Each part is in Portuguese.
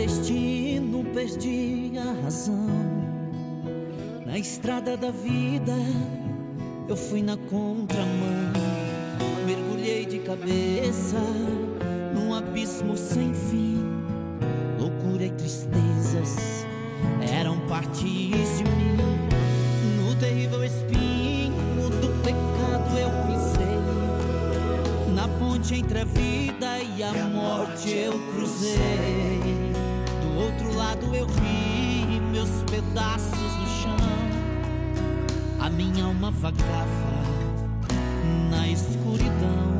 destino perdi a razão. Na estrada da vida eu fui na contramão. Mergulhei de cabeça num abismo sem fim. Loucura e tristezas eram partes de mim. No terrível espinho do pecado eu pisei. Na ponte entre a vida e a morte eu cruzei. Do outro lado eu vi meus pedaços no chão. A minha alma vagava na escuridão.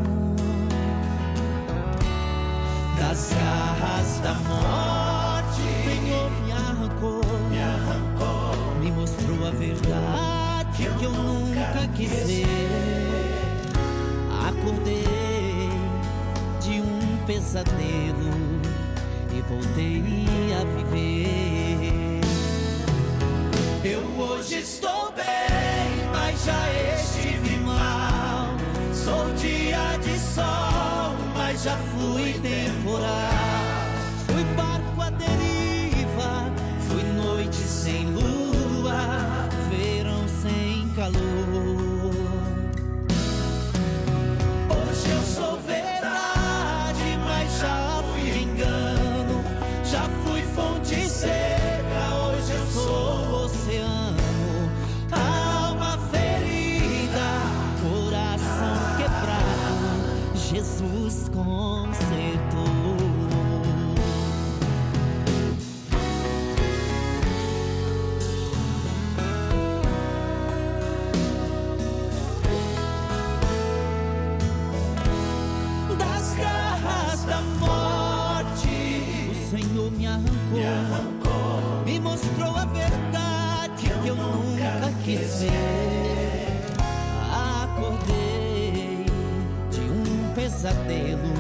Das garras da morte o Senhor me arrancou. Me mostrou a verdade que eu nunca quis ver. Acordei de um pesadelo e voltei a viver. Eu hoje estou bem, mas já estive mal. Sou dia de sol, mas já fui temporal. Fui barco à deriva, fui noite sem lua, verão sem calor. Hoje eu sou verdade, mas já fui engano. Já fui fonte seca, hoje eu sou oceano. Alma ferida, coração quebrado, Jesus consertou. Das garras da morte o Senhor me arrancou. Me mostrou a verdade que eu nunca quis ver. Acordei de um pesadelo